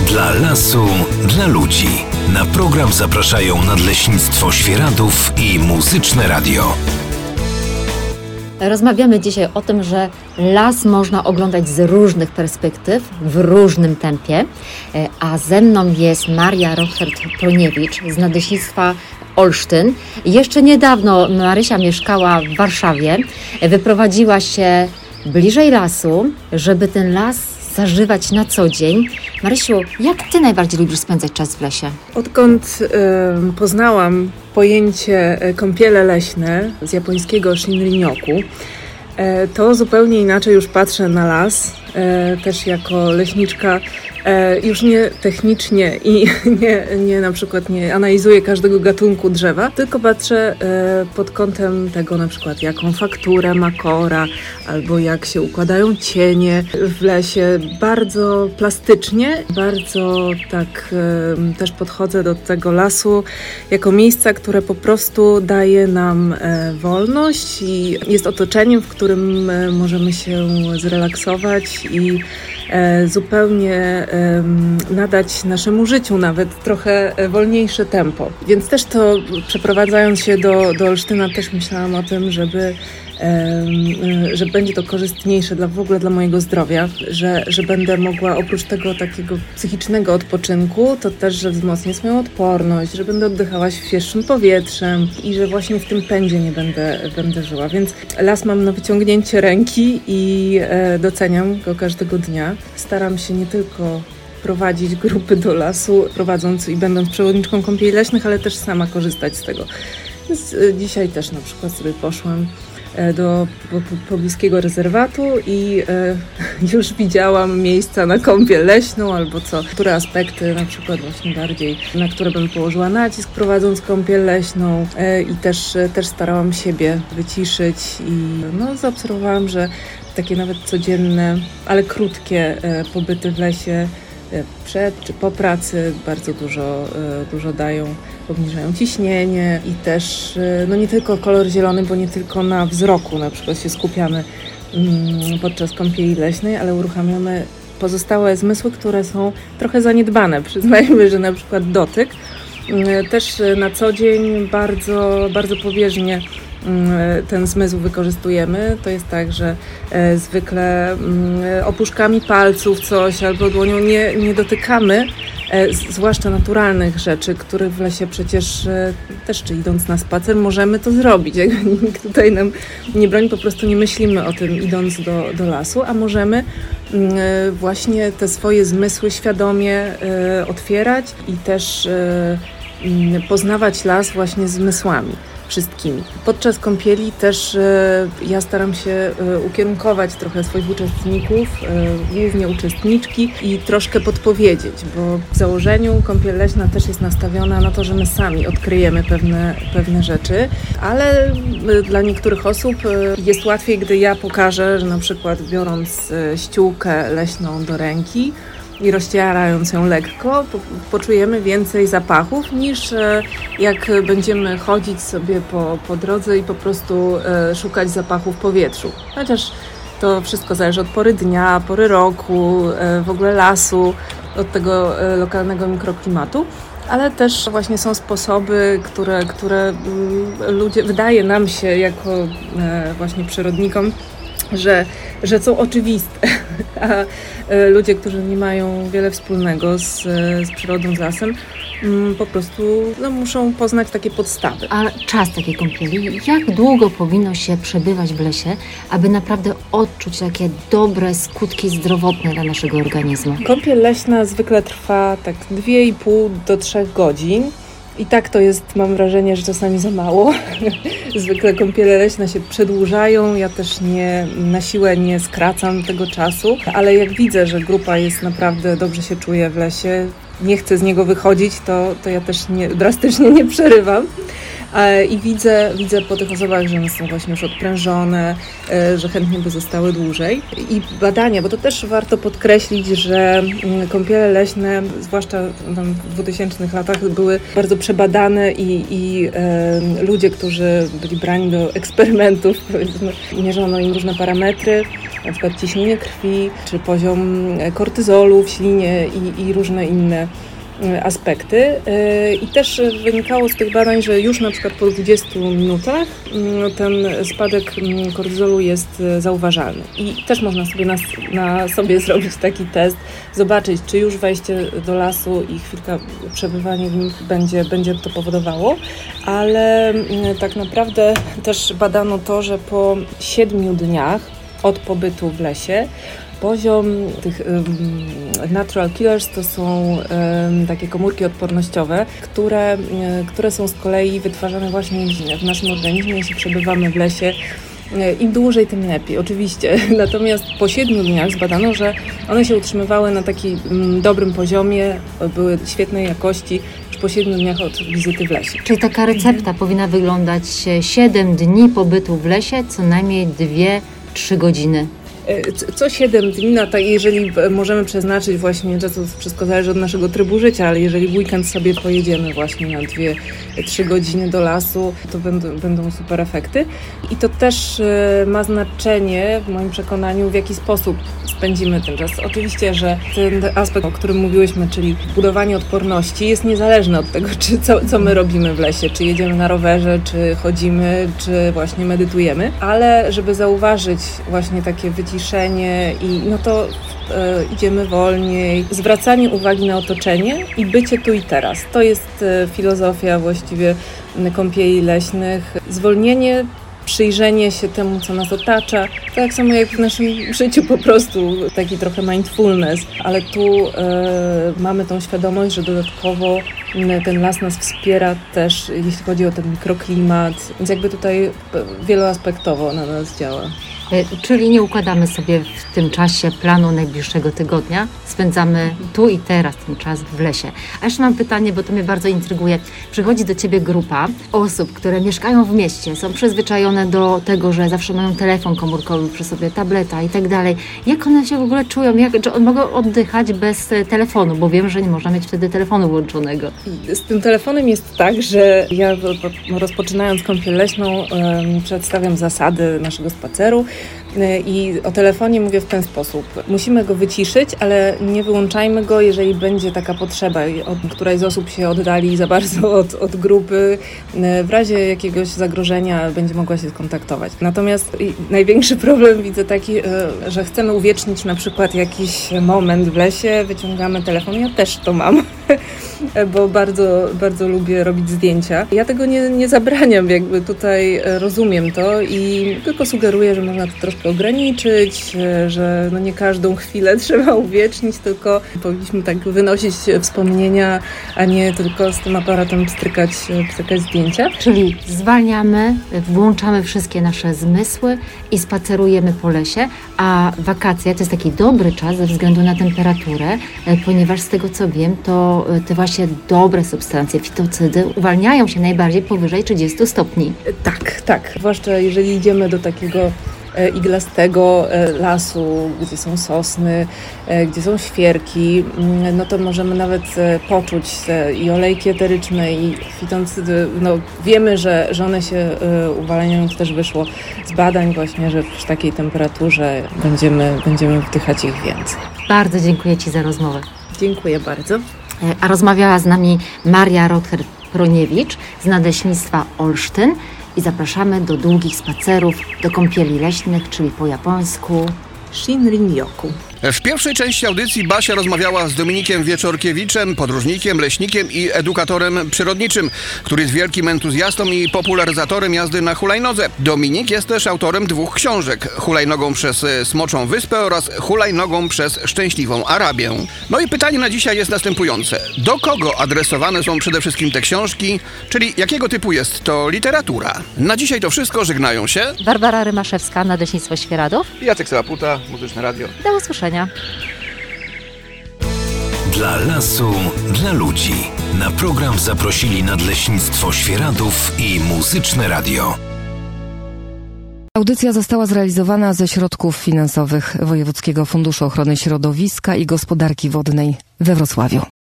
Dla lasu, dla ludzi. Na program zapraszają Nadleśnictwo Świeradów i Muzyczne Radio. Rozmawiamy dzisiaj o tym, że las można oglądać z różnych perspektyw, w różnym tempie, a ze mną jest Maria Rochert-Proniewicz z Nadleśnictwa Olsztyn. Jeszcze niedawno Marysia mieszkała w Warszawie, wyprowadziła się bliżej lasu, żeby ten las zażywać na co dzień. Marysiu, jak Ty najbardziej lubisz spędzać czas w lesie? Odkąd poznałam pojęcie kąpiele leśne z japońskiego Shinrin-yoku, to zupełnie inaczej już patrzę na las, też jako leśniczka, już nie technicznie i nie na przykład nie analizuję każdego gatunku drzewa, tylko patrzę pod kątem tego na przykład jaką fakturę ma kora, albo jak się układają cienie w lesie. Bardzo plastycznie, bardzo tak też podchodzę do tego lasu jako miejsca, które po prostu daje nam wolność i jest otoczeniem, w którym możemy się zrelaksować i zupełnie nadać naszemu życiu nawet trochę wolniejsze tempo. Więc też to przeprowadzając się do Olsztyna też myślałam o tym, że będzie to korzystniejsze w ogóle dla mojego zdrowia, że będę mogła oprócz tego takiego psychicznego odpoczynku, to też, że wzmocnię swoją odporność, że będę oddychała świeższym powietrzem i że właśnie w tym pędzie nie będę żyła. Więc las mam na wyciągnięcie ręki i doceniam go każdego dnia. Staram się nie tylko prowadzić grupy do lasu, prowadząc i będąc przewodniczką kąpieli leśnych, ale też sama korzystać z tego. Więc dzisiaj też na przykład sobie poszłam do pobliskiego rezerwatu i już widziałam miejsca na kąpiel leśną albo które aspekty na przykład właśnie bardziej, na które bym położyła nacisk prowadząc kąpiel leśną i też starałam siebie wyciszyć i zaobserwowałam, że takie nawet codzienne, ale krótkie pobyty w lesie przed czy po pracy bardzo dużo dają, obniżają ciśnienie i też nie tylko kolor zielony, bo nie tylko na wzroku na przykład się skupiamy podczas kąpieli leśnej, ale uruchamiamy pozostałe zmysły, które są trochę zaniedbane. Przyznajmy, że na przykład dotyk też na co dzień bardzo, bardzo powierzchnie ten zmysł wykorzystujemy. To jest tak, że zwykle opuszkami palców coś albo dłonią nie dotykamy, zwłaszcza naturalnych rzeczy, których w lesie przecież też, czy idąc na spacer, możemy to zrobić. Nikt tutaj nam nie broni, po prostu nie myślimy o tym idąc do lasu, a możemy właśnie te swoje zmysły świadomie otwierać i też poznawać las właśnie zmysłami wszystkimi. Podczas kąpieli też ja staram się ukierunkować trochę swoich uczestników, głównie uczestniczki i troszkę podpowiedzieć, bo w założeniu kąpiel leśna też jest nastawiona na to, że my sami odkryjemy pewne rzeczy, ale dla niektórych osób jest łatwiej, gdy ja pokażę, że na przykład biorąc ściółkę leśną do ręki i rozcierając ją lekko, poczujemy więcej zapachów niż jak będziemy chodzić sobie po drodze i po prostu szukać zapachów w powietrzu. Chociaż to wszystko zależy od pory dnia, pory roku, w ogóle lasu, od tego lokalnego mikroklimatu. Ale też właśnie są sposoby, które ludzie, wydaje nam się jako właśnie przyrodnikom, że są oczywiste, a ludzie, którzy nie mają wiele wspólnego z przyrodą, z lasem, po prostu muszą poznać takie podstawy. A czas takiej kąpieli, jak długo powinno się przebywać w lesie, aby naprawdę odczuć takie dobre skutki zdrowotne dla naszego organizmu? Kąpiel leśna zwykle trwa tak 2,5 do 3 godzin. I tak to jest, mam wrażenie, że czasami za mało. Zwykle kąpiele leśne się przedłużają, ja też na siłę nie skracam tego czasu, ale jak widzę, że grupa jest naprawdę dobrze się czuje w lesie, nie chcę z niego wychodzić, to ja też drastycznie nie przerywam. I widzę po tych osobach, że one są właśnie już odprężone, że chętnie by zostały dłużej. I badania, bo to też warto podkreślić, że kąpiele leśne, zwłaszcza w 2000 latach, były bardzo przebadane i ludzie, którzy byli brani do eksperymentów, powiedzmy, mierzono im różne parametry, na przykład ciśnienie krwi, czy poziom kortyzolu w ślinie i różne inne aspekty. I też wynikało z tych badań, że już na przykład po 20 minutach ten spadek kortyzolu jest zauważalny. I też można sobie na sobie zrobić taki test, zobaczyć, czy już wejście do lasu i chwilka przebywanie w nim będzie to powodowało, ale tak naprawdę też badano to, że po 7 dniach od pobytu w lesie poziom tych natural killers to są takie komórki odpornościowe, które są z kolei wytwarzane właśnie w naszym organizmie, jeśli przebywamy w lesie. Im dłużej, tym lepiej, oczywiście. Natomiast po 7 dniach zbadano, że one się utrzymywały na takim dobrym poziomie, były świetnej jakości już po 7 dniach od wizyty w lesie. Czyli taka recepta powinna wyglądać 7 dni pobytu w lesie, co najmniej 2-3 godziny. Co 7 dni, jeżeli możemy przeznaczyć właśnie, to wszystko zależy od naszego trybu życia, ale jeżeli w weekend sobie pojedziemy właśnie na 2-3 godziny do lasu, to będą super efekty. I to też ma znaczenie w moim przekonaniu, w jaki sposób spędzimy ten czas. Oczywiście, że ten aspekt, o którym mówiłyśmy, czyli budowanie odporności, jest niezależny od tego, co my robimy w lesie, czy jedziemy na rowerze, czy chodzimy, czy właśnie medytujemy, ale żeby zauważyć właśnie takie wyciszenie i to idziemy wolniej, zwracanie uwagi na otoczenie i bycie tu i teraz. To jest filozofia właściwie kąpieli leśnych. Zwolnienie, przyjrzenie się temu, co nas otacza, tak samo jak w naszym życiu po prostu, taki trochę mindfulness, ale tu mamy tą świadomość, że dodatkowo ten las nas wspiera też, jeśli chodzi o ten mikroklimat, więc jakby tutaj wieloaspektowo na nas działa. Czyli nie układamy sobie w tym czasie planu najbliższego tygodnia, spędzamy tu i teraz ten czas w lesie. A jeszcze mam pytanie, bo to mnie bardzo intryguje. Przychodzi do Ciebie grupa osób, które mieszkają w mieście, są przyzwyczajone do tego, że zawsze mają telefon komórkowy przy sobie, tableta i tak dalej. Jak one się w ogóle czują? Czy mogą oddychać bez telefonu? Bo wiem, że nie można mieć wtedy telefonu włączonego. Z tym telefonem jest tak, że ja rozpoczynając kąpiel leśną przedstawiam zasady naszego spaceru. I o telefonie mówię w ten sposób. Musimy go wyciszyć, ale nie wyłączajmy go, jeżeli będzie taka potrzeba, któraś z osób się oddali za bardzo od grupy. W razie jakiegoś zagrożenia będzie mogła się skontaktować. Natomiast największy problem widzę taki, że chcemy uwiecznić na przykład jakiś moment w lesie, wyciągamy telefon. Ja też to mam, bo bardzo, bardzo lubię robić zdjęcia. Ja tego nie zabraniam, jakby tutaj rozumiem to i tylko sugeruję, że można to troszkę ograniczyć, że nie każdą chwilę trzeba uwiecznić, tylko powinniśmy tak wynosić wspomnienia, a nie tylko z tym aparatem pstrykać zdjęcia. Czyli zwalniamy, włączamy wszystkie nasze zmysły i spacerujemy po lesie, a wakacje to jest taki dobry czas ze względu na temperaturę, ponieważ z tego co wiem, to te właśnie dobre substancje, fitocydy uwalniają się najbardziej powyżej 30 stopni. Tak. Zwłaszcza jeżeli idziemy do takiego iglastego lasu, gdzie są sosny, gdzie są świerki, to możemy nawet poczuć i olejki eteryczne, i fitocydy. Wiemy, że one się uwalniają, to też wyszło z badań właśnie, że przy takiej temperaturze będziemy wdychać ich więcej. Bardzo dziękuję Ci za rozmowę. Dziękuję bardzo. A rozmawiała z nami Maria Rothert-Proniewicz z Nadleśnictwa Olsztyn i zapraszamy do długich spacerów, do kąpieli leśnych, czyli po japońsku Shinrin-yoku. W pierwszej części audycji Basia rozmawiała z Dominikiem Wieczorkiewiczem, podróżnikiem, leśnikiem i edukatorem przyrodniczym, który jest wielkim entuzjastą i popularyzatorem jazdy na hulajnodze. Dominik jest też autorem 2 książek: Hulajnogą przez Smoczą Wyspę oraz Hulajnogą przez Szczęśliwą Arabię. No i pytanie na dzisiaj jest następujące. Do kogo adresowane są przede wszystkim te książki, czyli jakiego typu jest to literatura? Na dzisiaj to wszystko, żegnają się Barbara Rymaszewska, Nadleśnictwo Świeradów. Jacek Sałaputa, Muzyczne Radio. Do usłyszenia. Dla lasu, dla ludzi. Na program zaprosili Nadleśnictwo Świeradów i Muzyczne Radio. Audycja została zrealizowana ze środków finansowych Wojewódzkiego Funduszu Ochrony Środowiska i Gospodarki Wodnej we Wrocławiu.